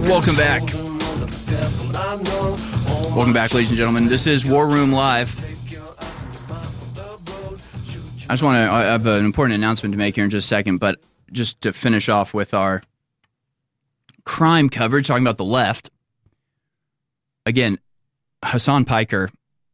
Welcome back. Welcome back, ladies and gentlemen. This is War Room Live. I have an important announcement to make here in just a second, but just to finish off with our crime coverage, talking about the left. Again, Hasan Piker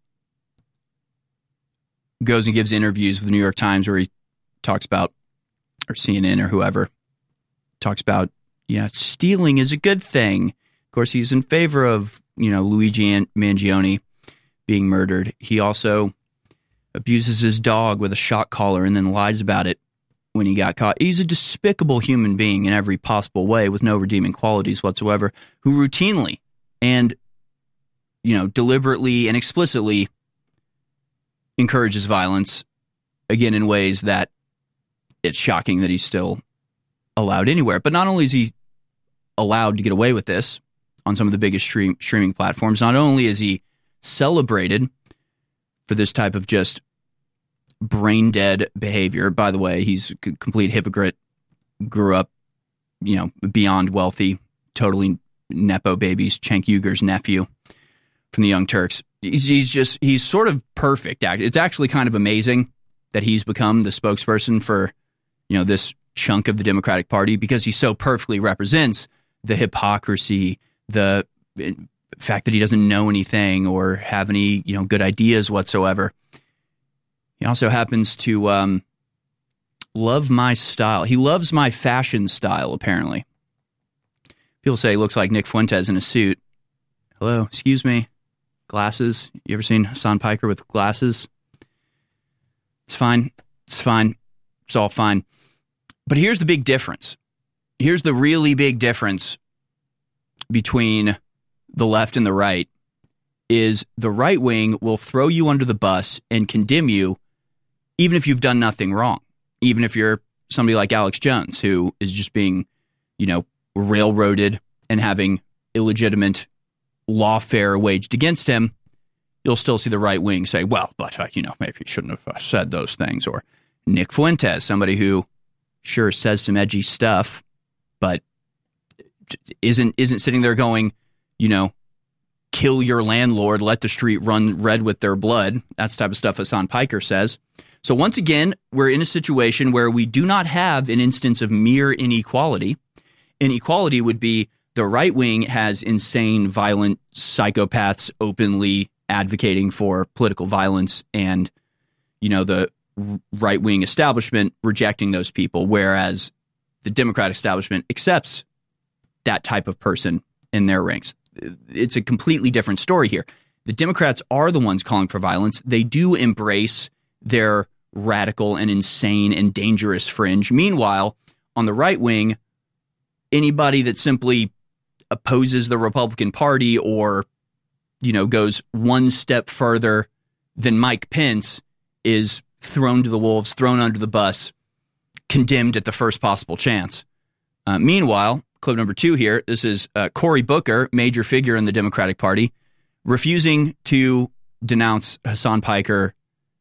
goes and gives interviews with the New York Times where he talks about, or CNN or whoever, talks about, stealing is a good thing. Of course, he's in favor of, Luigi Mangione being murdered. He also abuses his dog with a shock collar and then lies about it when he got caught. He's a despicable human being in every possible way with no redeeming qualities whatsoever, who routinely and, deliberately and explicitly encourages violence, again, in ways that it's shocking that he's still allowed anywhere. But not only is he allowed to get away with this on some of the biggest streaming platforms, not only is he celebrated for this type of just brain-dead behavior. By the way, he's a complete hypocrite, grew up, beyond wealthy, totally Nepo babies, Cenk Uyghur's nephew from the Young Turks. He's sort of perfect. It's actually kind of amazing that he's become the spokesperson for, this chunk of the Democratic Party, because he so perfectly represents the hypocrisy, the fact that he doesn't know anything or have any, good ideas whatsoever. He also happens to love my style. He loves my fashion style, apparently. People say he looks like Nick Fuentes in a suit. Hello, excuse me. Glasses. You ever seen Hasan Piker with glasses? It's fine. It's fine. It's all fine. But here's the big difference. Here's the really big difference between the left and the right is the right wing will throw you under the bus and condemn you even if you've done nothing wrong. Even if you're somebody like Alex Jones, who is just being, railroaded and having illegitimate lawfare waged against him, you'll still see the right wing say, well, but, maybe you shouldn't have said those things. Or Nick Fuentes, somebody who sure says some edgy stuff, but isn't sitting there going, kill your landlord, let the street run red with their blood. That's the type of stuff Hasan Piker says. So once again, we're in a situation where we do not have an instance of mere inequality. Inequality would be the right wing has insane, violent psychopaths openly advocating for political violence and, the right-wing establishment rejecting those people, whereas the Democratic establishment accepts that type of person in their ranks. It's a completely different story here. The Democrats are the ones calling for violence. They do embrace their radical and insane and dangerous fringe. Meanwhile, on the right wing, anybody that simply opposes the Republican Party or, goes one step further than Mike Pence is thrown to the wolves, thrown under the bus, condemned at the first possible chance. Meanwhile, clip number 2 here, this is Cory Booker, major figure in the Democratic Party, refusing to denounce Hasan Piker,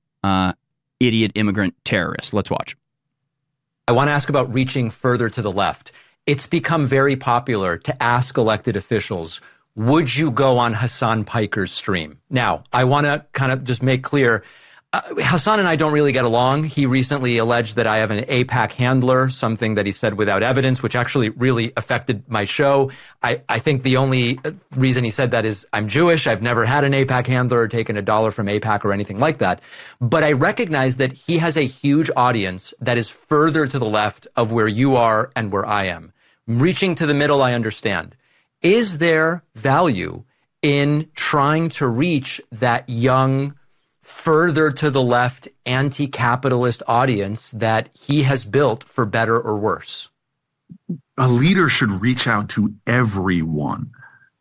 idiot immigrant terrorist. Let's watch. I want to ask about reaching further to the left. It's become very popular to ask elected officials, would you go on Hasan Piker's stream? Now, I want to kind of just make clear, Hasan and I don't really get along. He recently alleged that I have an AIPAC handler, something that he said without evidence, which actually really affected my show. I think the only reason he said that is I'm Jewish. I've never had an AIPAC handler or taken $1 from AIPAC or anything like that. But I recognize that he has a huge audience that is further to the left of where you are and where I am. Reaching to the middle, I understand. Is there value in trying to reach that young, further to the left, anti-capitalist audience that he has built for better or worse? A leader should reach out to everyone.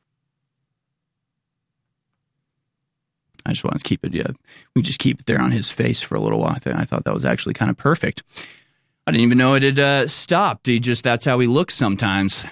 I just want to keep it, we just keep it there on his face for a little while. I thought that was actually kind of perfect. I didn't even know it had stopped. That's how he looks sometimes.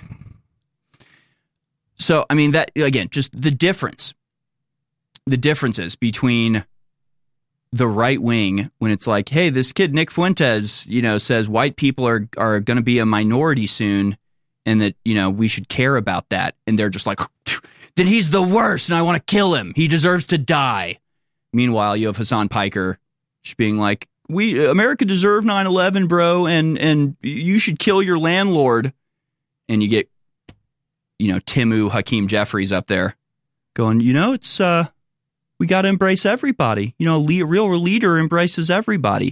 So, I mean, that, again, just the differences between the right wing when it's like, hey, this kid, Nick Fuentes, says white people are going to be a minority soon and that, we should care about that. And they're just like, then he's the worst and I want to kill him. He deserves to die. Meanwhile, you have Hasan Piker just being like, America deserved 9/11, bro, and you should kill your landlord. And you get, Timu Hakeem Jeffries up there going, it's, we got to embrace everybody. A real leader embraces everybody.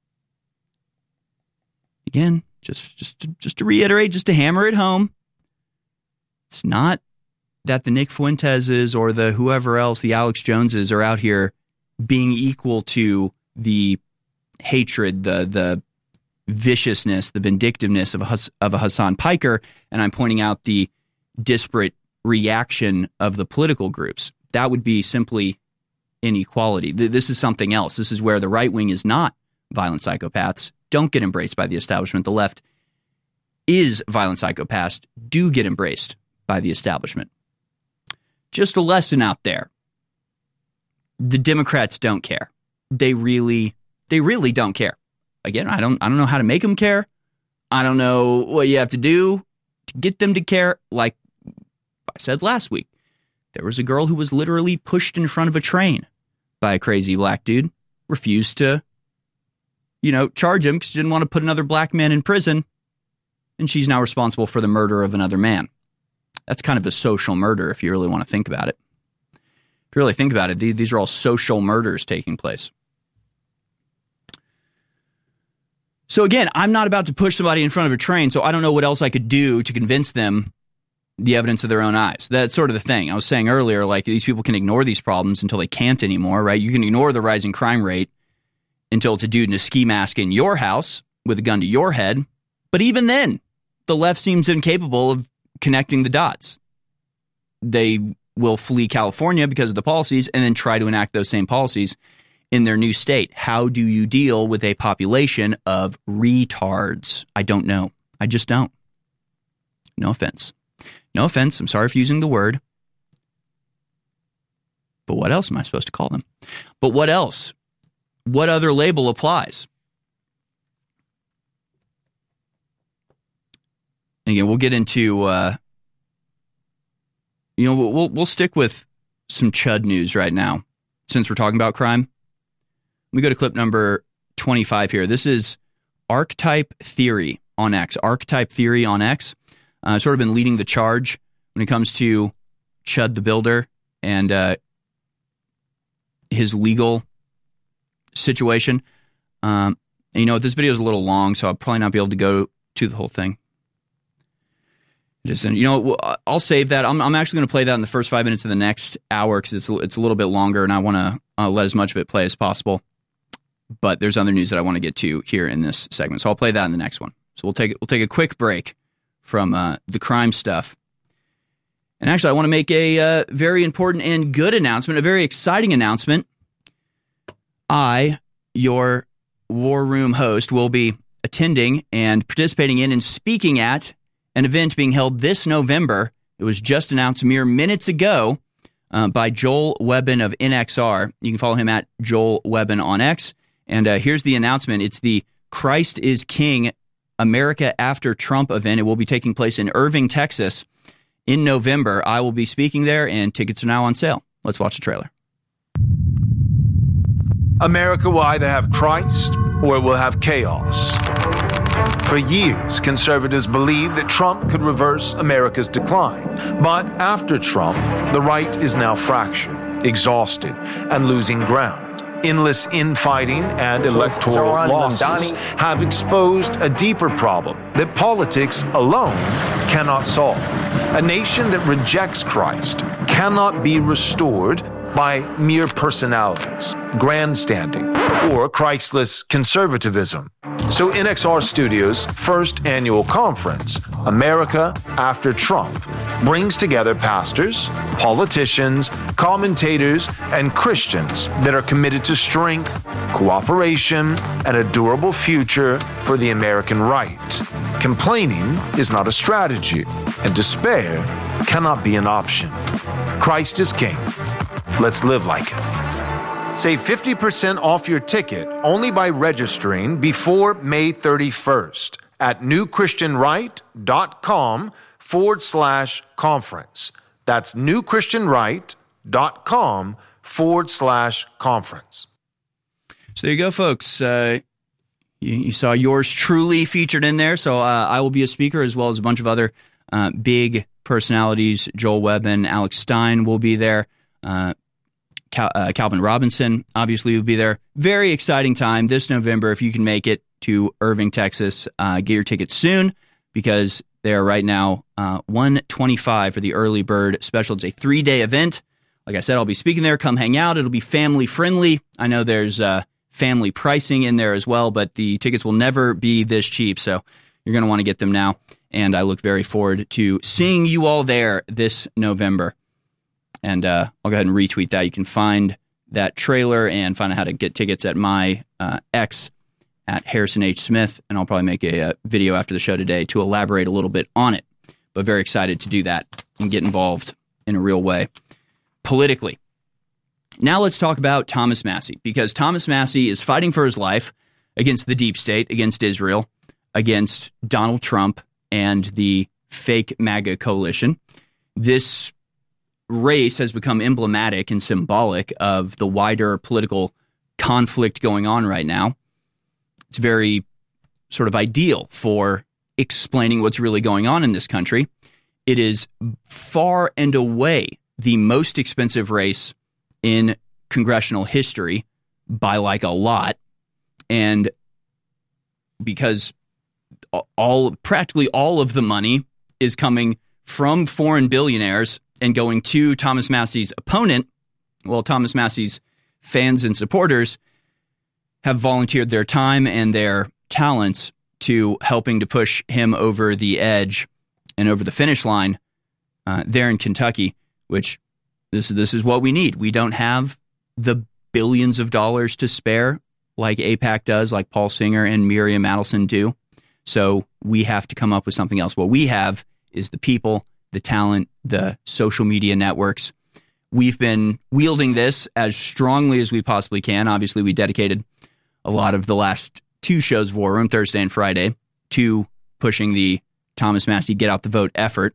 Again, just to reiterate, just to hammer it home, it's not that the Nick Fuenteses or the whoever else, the Alex Joneses, are out here being equal to the hatred, the viciousness, the vindictiveness of a Hasan Piker, and I'm pointing out the disparate reaction of the political groups. That would be simply inequality. This is something else. This is where the right wing is not violent psychopaths, don't get embraced by the establishment. The left is violent psychopaths, do get embraced by the establishment. Just a lesson out there. The Democrats don't care. They really don't care. Again, I don't know how to make them care. I don't know what you have to do to get them to care. Like I said last week, there was a girl who was literally pushed in front of a train by a crazy black dude, refused to, charge him because she didn't want to put another black man in prison, and she's now responsible for the murder of another man. That's kind of a social murder if you really want to think about it. If you really think about it, these are all social murders taking place. So again, I'm not about to push somebody in front of a train, so I don't know what else I could do to convince them the evidence of their own eyes. That's sort of the thing. I was saying earlier, like, these people can ignore these problems until they can't anymore, right? You can ignore the rising crime rate until it's a dude in a ski mask in your house with a gun to your head. But even then, the left seems incapable of connecting the dots. They will flee California because of the policies and then try to enact those same policies in their new state. How do you deal with a population of retards? I don't know. I just don't. No offense. No offense. I'm sorry for using the word. But what else am I supposed to call them? But what else? What other label applies? And again, we'll get into, we'll stick with some chud news right now since we're talking about crime. We go to clip number 25 here. This is Archetype Theory on X. Archetype Theory on X. Sort of been leading the charge when it comes to Chud the Builder and his legal situation. And this video is a little long, so I'll probably not be able to go to the whole thing. I'll save that. I'm actually going to play that in the first 5 minutes of the next hour because it's a little bit longer, and I want to let as much of it play as possible. But there's other news that I want to get to here in this segment, so I'll play that in the next one. So we'll take a quick break from the crime stuff. And actually, I want to make a very important and good announcement, a very exciting announcement. I, your War Room host, will be attending and participating in and speaking at an event being held this November. It was just announced mere minutes ago by Joel Webbin of NXR. You can follow him at Joel Webbin on X. And here's the announcement. It's the Christ is King America After Trump event. It will be taking place in Irving, Texas in November. I will be speaking there, and tickets are now on sale. Let's watch the trailer. America will either have Christ or it will have chaos. For years, conservatives believed that Trump could reverse America's decline. But after Trump, the right is now fractured, exhausted, and losing ground. Endless infighting and electoral losses have exposed a deeper problem that politics alone cannot solve. A nation that rejects Christ cannot be restored by mere personalities, grandstanding, or Christless conservatism. So NXR Studios' first annual conference, America After Trump, brings together pastors, politicians, commentators, and Christians that are committed to strength, cooperation, and a durable future for the American right. Complaining is not a strategy, and despair cannot be an option. Christ is King. Let's live like it. Save 50% off your ticket only by registering before May 31st at newchristianright.com/conference. That's newchristianright.com/conference. So there you go, folks. You saw yours truly featured in there. So I will be a speaker, as well as a bunch of other big personalities. Joel Webb and Alex Stein will be there. Calvin Robinson obviously will be there. Very exciting time this November. If you can make it to Irving, Texas, get your tickets soon, because they are right now $125 for the early bird special. It's a 3-day event. Like I said, I'll be speaking there. Come hang out. It'll be family friendly. I know there's family pricing in there as well, but the tickets will never be this cheap, so you're going to want to get them now. And I look very forward to seeing you all there this November. And I'll go ahead and retweet that. You can find that trailer and find out how to get tickets at my X at Harrison H. Smith, and I'll probably make a video after the show today to elaborate a little bit on it. But very excited to do that and get involved in a real way politically. Now let's talk about Thomas Massie, because Thomas Massie is fighting for his life against the deep state, against Israel, against Donald Trump and the fake MAGA coalition. This race has become emblematic and symbolic of the wider political conflict going on right now. It's very sort of ideal for explaining what's really going on in this country. It is far and away the most expensive race in congressional history by like a lot. And because practically all of the money is coming from foreign billionaires and going to Thomas Massie's opponent, well, Thomas Massie's fans and supporters have volunteered their time and their talents to helping to push him over the edge and over the finish line there in Kentucky, which this is what we need. We don't have the billions of dollars to spare like AIPAC does, like Paul Singer and Miriam Adelson do. So we have to come up with something else. What we have is the people, the talent, the social media networks. We've been wielding this as strongly as we possibly can. Obviously, we dedicated a lot of the last 2 shows of War Room, Thursday and Friday, to pushing the Thomas Massie Get Out the Vote effort.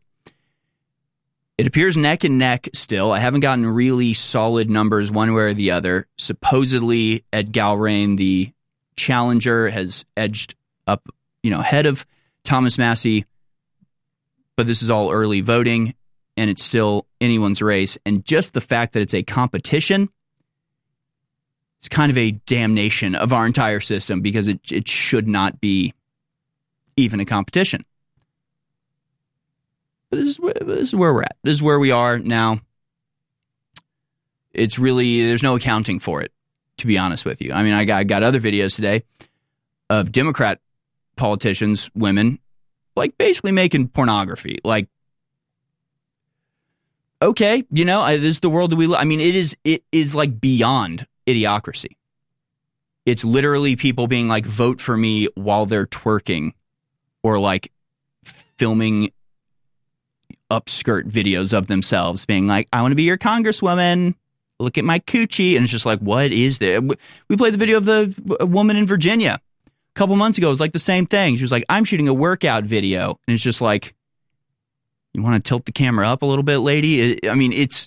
It appears neck and neck still. I haven't gotten really solid numbers one way or the other. Supposedly, Ed Galbraith, the challenger, has edged up, ahead of Thomas Massie. But this is all early voting, and it's still anyone's race. And just the fact that it's a competition, it's kind of a damnation of our entire system, because it should not be even a competition. But this is where we're at. This is where we are now. It's really, there's no accounting for it, to be honest with you. I mean, I got other videos today of Democrat politicians, women, like basically making pornography. Like, okay, this is the world that we live. I mean, it is like beyond idiocracy. It's literally people being like, vote for me while they're twerking, or like filming upskirt videos of themselves being like, I want to be your congresswoman. Look at my coochie. And it's just like, what is this? We played the video of the woman in Virginia a couple months ago. It was like the same thing. She was like, I'm shooting a workout video. And it's just like, you want to tilt the camera up a little bit, lady? I mean, it's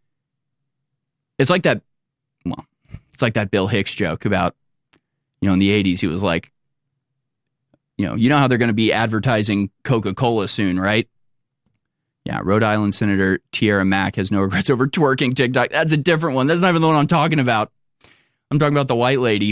like that. Well, it's like that Bill Hicks joke about, in the 80s, he was like, you know how they're going to be advertising Coca-Cola soon, right? Yeah, Rhode Island Senator Tiara Mack has no regrets over twerking TikTok. That's a different one. That's not even the one I'm talking about. I'm talking about the white lady.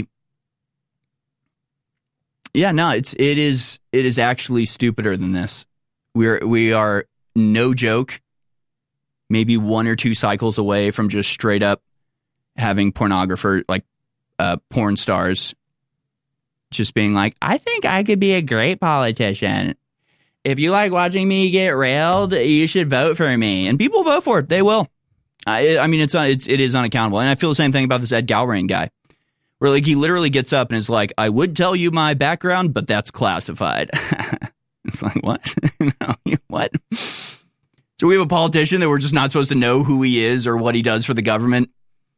Yeah, no, it is actually stupider than this. We are, no joke, maybe 1 or 2 cycles away from just straight up having pornographer, like porn stars, just being like, I think I could be a great politician. If you like watching me get railed, you should vote for me. And people vote for it. They will. I mean, it is unaccountable. And I feel the same thing about this Ed Galbraith guy, where like he literally gets up and is like, I would tell you my background, but that's classified. It's like, what? No, what? So we have a politician that we're just not supposed to know who he is or what he does for the government.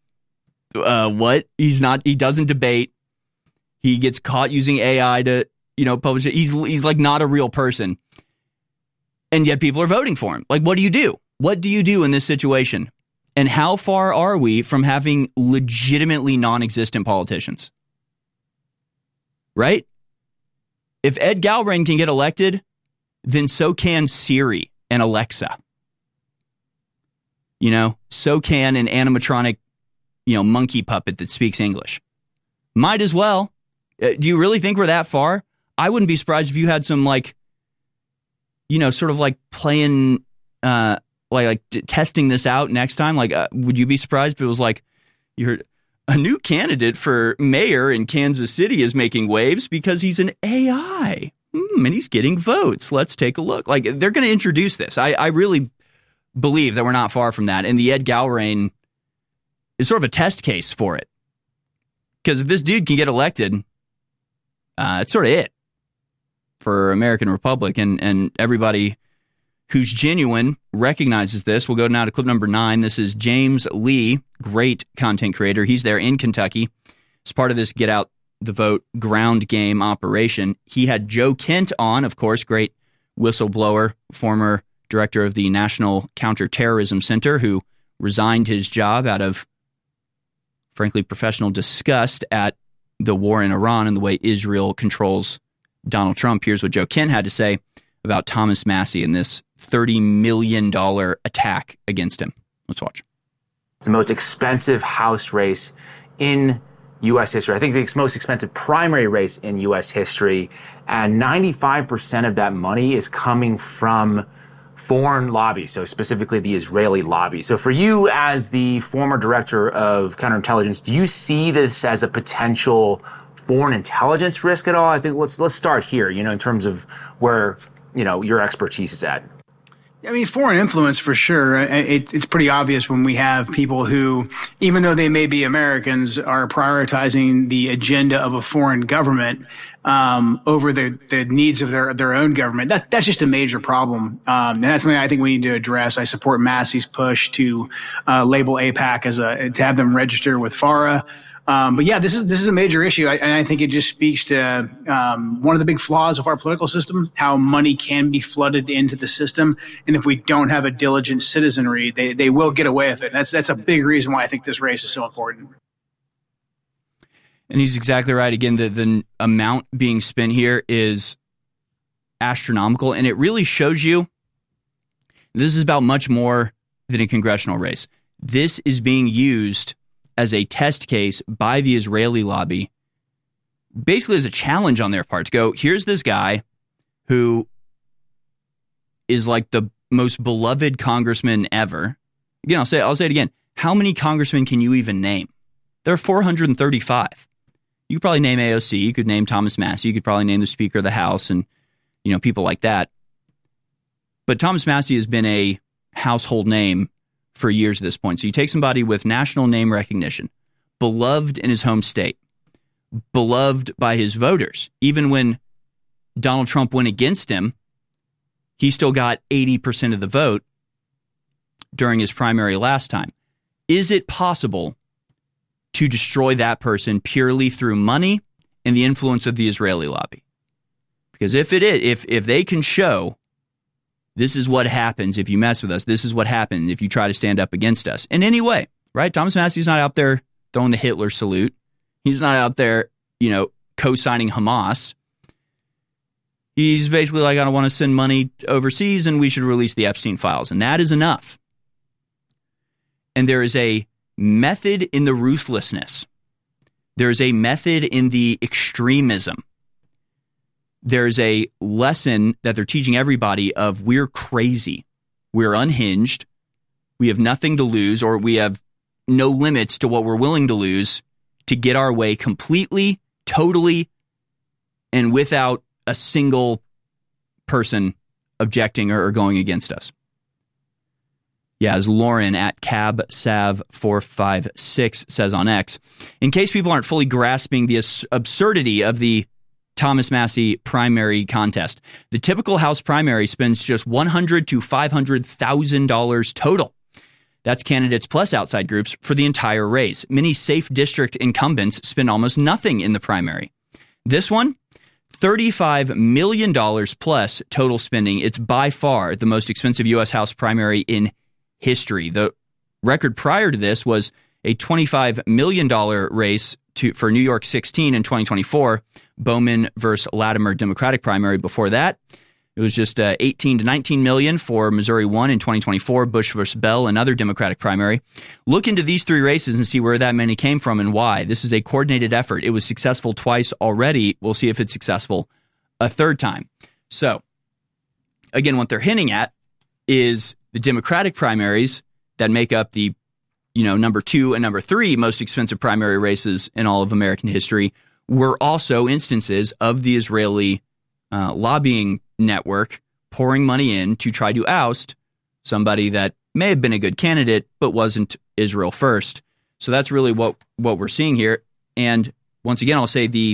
What? He doesn't debate. He gets caught using AI to, published it. He's like not a real person. And yet people are voting for him. Like, what do you do? What do you do in this situation? And how far are we from having legitimately non-existent politicians? Right? If Ed Galbraith can get elected, then so can Siri and Alexa. So can an animatronic, monkey puppet that speaks English. Might as well. Do you really think we're that far? I wouldn't be surprised if you had some sort of like playing, testing this out next time. Would you be surprised if it was like you heard a new candidate for mayor in Kansas City is making waves because he's an AI and he's getting votes. Let's take a look. Like, they're going to introduce this. I really believe that we're not far from that. And the Ed Galbraith is sort of a test case for it. Because if this dude can get elected, it's sort of it for American Republic. And everybody who's genuine recognizes this. We'll go now to clip number 9. This is James Lee, great content creator. He's there in Kentucky. As part of this Get Out the Vote ground game operation. He had Joe Kent on, of course, great whistleblower, former director of the National Counterterrorism Center, who resigned his job out of, frankly, professional disgust at the war in Iran and the way Israel controls Donald Trump. Here's what Joe Kent had to say about Thomas Massie and this $30 million attack against him. Let's watch. It's the most expensive House race in U.S. history. I think the most expensive primary race in U.S. history. And 95% of that money is coming from foreign lobbies, so specifically the Israeli lobby. So for you as the former director of counterintelligence, do you see this as a potential foreign intelligence risk at all? I think let's start here, in terms of where, your expertise is at. I mean, foreign influence for sure. It's pretty obvious when we have people who, even though they may be Americans, are prioritizing the agenda of a foreign government over the needs of their own government. That's just a major problem, and that's something I think we need to address. I support Massie's push to label AIPAC to have them register with FARA. But yeah, this is a major issue, and I think it just speaks to one of the big flaws of our political system: how money can be flooded into the system, and if we don't have a diligent citizenry, they will get away with it. That's a big reason why I think this race is so important. And he's exactly right. Again, the amount being spent here is astronomical, and it really shows you this is about much more than a congressional race. This is being used as a test case by the Israeli lobby, basically as a challenge on their part to go, here's this guy who is like the most beloved congressman ever. Again, I'll say it again. How many congressmen can you even name? There are 435. You could probably name AOC. You could name Thomas Massie. You could probably name the Speaker of the House and, people like that. But Thomas Massie has been a household name for years at this point. So you take somebody with national name recognition, beloved in his home state, beloved by his voters. Even when Donald Trump went against him, he still got 80% of the vote during his primary last time. Is it possible to destroy that person purely through money and the influence of the Israeli lobby? Because if it is, if they can show this is what happens if you mess with us, this is what happens if you try to stand up against us in any way, right? Thomas Massie's not out there throwing the Hitler salute. He's not out there, co-signing Hamas. He's basically like, I don't want to send money overseas and we should release the Epstein files. And that is enough. And there is a method in the ruthlessness. There is a method in the extremism. There's a lesson that they're teaching everybody of we're crazy. We're unhinged. We have nothing to lose, or we have no limits to what we're willing to lose to get our way completely, totally, and without a single person objecting or going against us. Yeah, as Lauren at CabSav456 says on X, in case people aren't fully grasping the absurdity of the Thomas Massie primary contest, the typical House primary spends just $100,000 to $500,000 total. That's candidates plus outside groups for the entire race. Many safe district incumbents spend almost nothing in the primary. This one, $35 million plus total spending. It's by far the most expensive U.S. House primary in history. The record prior to this was a $25 million race for New York 16 in 2024, Bowman versus Latimer Democratic primary. Before that, it was just 18 to 19 million for Missouri 1 in 2024, Bush versus Bell, another Democratic primary. Look into these three races and see where that money came from and why. This is a coordinated effort. It was successful twice already. We'll see if it's successful a third time. So, again, what they're hinting at is the Democratic primaries that make up the number 2 and number 3 most expensive primary races in all of American history were also instances of the Israeli lobbying network pouring money in to try to oust somebody that may have been a good candidate but wasn't Israel first. So that's really what we're seeing here. And once again, I'll say the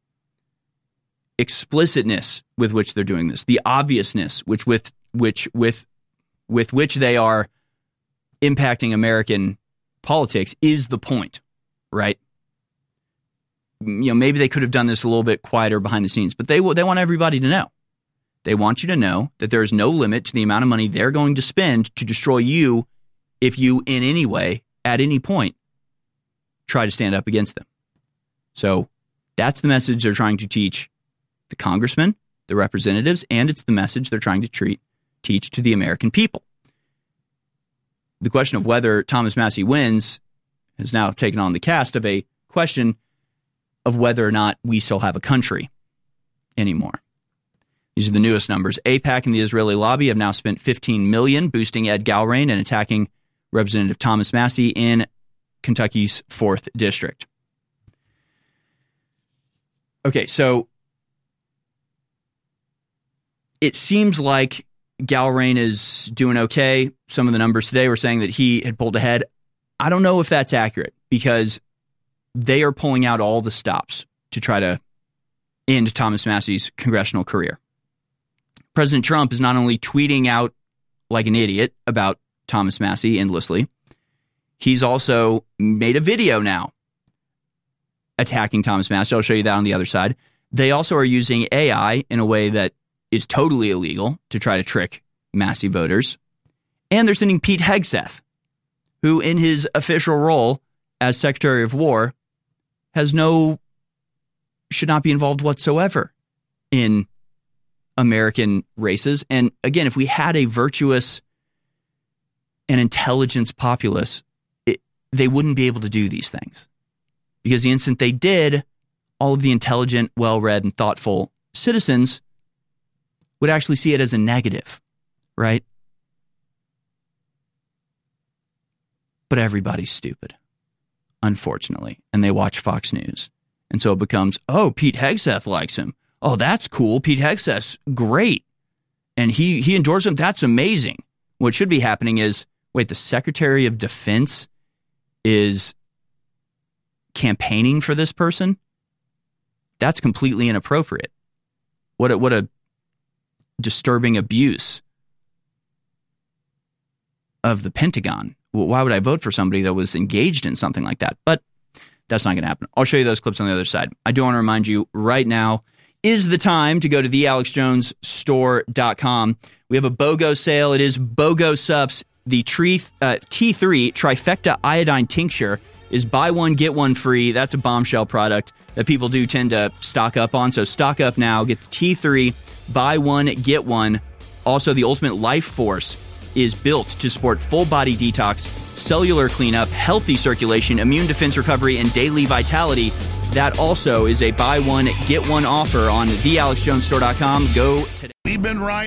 explicitness with which they're doing this, the obviousness with which they are impacting American politics is the point, right? Maybe they could have done this a little bit quieter behind the scenes, but they want everybody to know. They want you to know that there is no limit to the amount of money they're going to spend to destroy you if you in any way, at any point, try to stand up against them. So that's the message they're trying to teach the congressmen, the representatives, and it's the message they're trying to teach to the American people. The question of whether Thomas Massie wins has now taken on the cast of a question of whether or not we still have a country anymore. These are the newest numbers. AIPAC and the Israeli lobby have now spent $15 million boosting Ed Galrain and attacking Representative Thomas Massie in Kentucky's 4th District. Okay, so it seems like Galrain is doing okay. Some of the numbers today were saying that he had pulled ahead. I don't know if that's accurate because they are pulling out all the stops to try to end Thomas Massie's congressional career. President Trump is not only tweeting out like an idiot about Thomas Massie endlessly, he's also made a video now attacking Thomas Massie. I'll show you that on the other side. They also are using AI in a way that is totally illegal to try to trick Massie voters. And they're sending Pete Hegseth, who in his official role as Secretary of War should not be involved whatsoever in American races. And again, if we had a virtuous and intelligence populace, they wouldn't be able to do these things. Because the instant they did, all of the intelligent, well-read, and thoughtful citizens would actually see it as a negative, right? But everybody's stupid, unfortunately, and they watch Fox News. And so it becomes, oh, Pete Hegseth likes him. Oh, that's cool. Pete Hegseth's great. And he endorsed him. That's amazing. What should be happening is, wait, the Secretary of Defense is campaigning for this person? That's completely inappropriate. What a disturbing abuse of the Pentagon. Why would I vote for somebody that was engaged in something like that? But that's not going to happen. I'll show you those clips on the other side. I do want to remind you right now is the time to go to thealexjonesstore.com. We have a BOGO sale. It is BOGO Subs. The T3 Trifecta Iodine Tincture is buy one, get one free. That's a bombshell product that people do tend to stock up on. So stock up now. Get the T3, buy one, get one. Also, the Ultimate Life Force is built to support full body detox, cellular cleanup, healthy circulation, immune defense recovery, and daily vitality. That also is a buy one, get one offer on thealexjonesstore.com. Go today. We've been right.